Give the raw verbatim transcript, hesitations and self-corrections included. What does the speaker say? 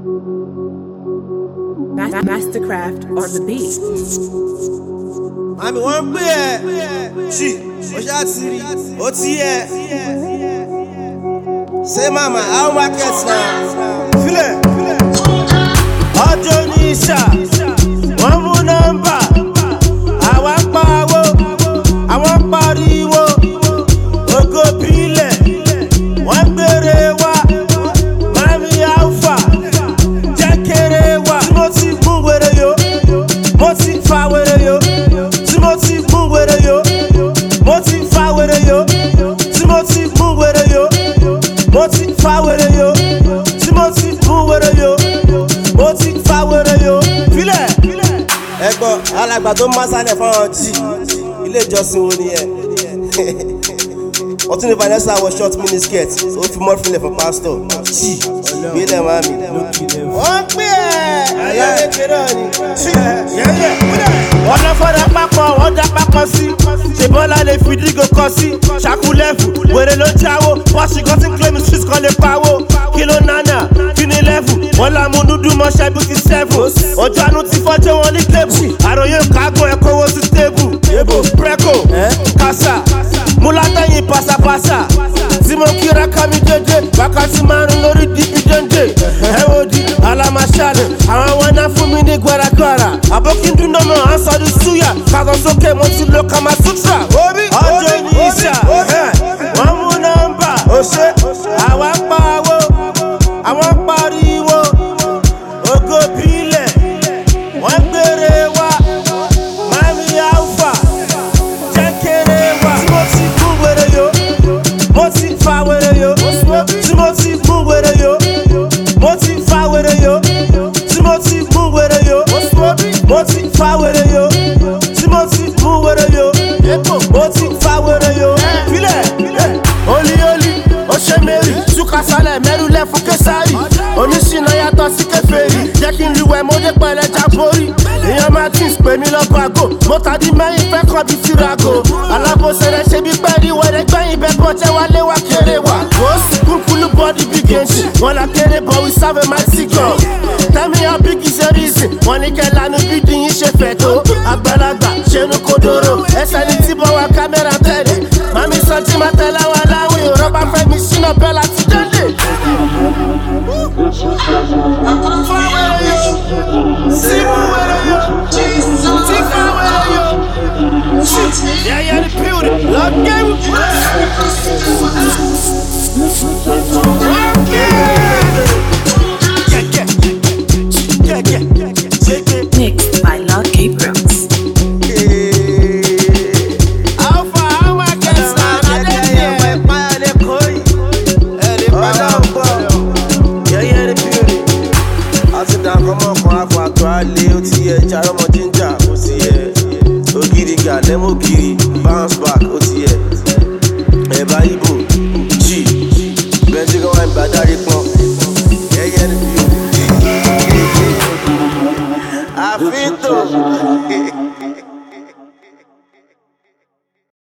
Mastercraft on the beat. Mami wọ́n ń pè ẹ́ ṣì ó ṣáà ti rí ó ti yẹ. Say mama how market now? Filẹ̀ ọjọ́ ní ìṣà wọ́n mú nọ́mbà àwọn pariwo àwọn pariwo ògo bílẹ̀ wọ́n gbére wá mami alfa jẹ́ kéré wá. Tí mo ti mú wèrè yo mo ti fa wèrè yo. Tí mo ti mú wèrè yo mo ti fa wèrè yo. Tí mo ti mú wèrè yo mo ti fa wèrè yo. Tí mo ti mú wèrè yo mo ti fa wèrè yo. Filẹ̀ ẹ̀gbọ́n alàgbà tó máa sálẹ̀ fáwọn jì ilé ìjọsìn wo ni ẹ. Ọtún ní Vanessa wọ short mini skirt ó fi mọ́ filẹ̀ fún pastor jì gbélé mami. Wọ́n pè é ẹ̀yà kékeré ni. Wọ́n lọ fọ́dà pápọ̀ wọ́n dá pápọ̀ sí. Ṣé Bọ́lá lè fi dígò kọ sí? Ṣàkúlẹ̀fù wèrè ló jáwó. Bọ́sì kan ti ń claim street kan lè pawó. Kí ló nánà kí ni lẹ́fù? Wọ́n la mú dúdú mọ́ṣẹ́ bí kì í sẹ́fù. Ọjọ́ àánú ti fọ́jọ́ wọn ní tébù. Àròyé kágùn ẹ̀kọ́ wo sí tébù. Ebo Preco Kasa Múlátẹ́yìn pàṣàpàṣà. Tí mo kíra ká mi dédé. Wákàtí márùn-ún lórí dípídéńdé. Ẹ wo di alámàṣálẹ̀. Àwọn wọn náà fún mi ní gbàràgbàrà. Àbókíndún náà mọ̀ à ń sọdún súyà. Kàtọ́ sókè mo ti lo Kama Sutra. Ọjọ́ ní ìṣà wọ́n mú nọ́mbà. Àwa pariwo àwọn pariwo ògo bílẹ̀ wọ́n gbére wá mami alfa jẹ́ kéré wá. Tí mo ti mú wèrè yo mo ti fa wèrè yo. Tí mo ti mú wèrè yo mo ti fa wèrè yo. Tí mo ti mú wèrè yo mo ti fa wèrè yo. Tí mo ti mú wèrè yo mo ti fa wèrè yo. Filẹ̀ oli oli ó ṣe mẹ́rì túkàsálẹ̀ mẹ́rù lẹ́fún kẹsàrì. Oníṣìnà yàtọ̀ sí kẹfẹ́rì jẹ́ kí n riwẹ̀ mo dé pẹ̀lẹ́ jábórì. Èèyàn Martins pè mí lọ́kọ̀ àgò mo tàdí mẹ́yìn fẹ́ kọ́ bí firago. Alábòsè rẹ̀ ṣe bí pẹ́ẹ́rì wẹ̀rẹ̀ gbẹ̀yìn bẹ́ẹ̀ bọ́ jẹ́ wálé wá kéré wá. Wọ́n kúnkúlú bọ́ọ̀dì bí gẹ̀ẹ́sì wọ́n la kéré bọ̀ we serve a mighty God. Tell me how big is your reason? Wọ́n ní kẹ́ lanu bí dín ṣe fẹ̀ tó. Àgbàlagbà ṣẹnu kodoro ẹsẹ̀ ní tí bọ́ wa kámẹ́rà tẹ̀lé. Mami sọ tí ma tẹ̀lé wa láwìn rọ́bà fẹ́ mi sínú bẹ́ẹ̀ láti délé. Simu wẹ̀rẹ̀ yo, Tifa wẹ̀rẹ̀ yo. Yeah, yeah, the building. Love game. Mixed by Lucky Brooks. Alẹ́ ó ti yẹ jarọ́mọ jíjà ó sì yẹ ògiri gà lẹ́mọ̀ ògiri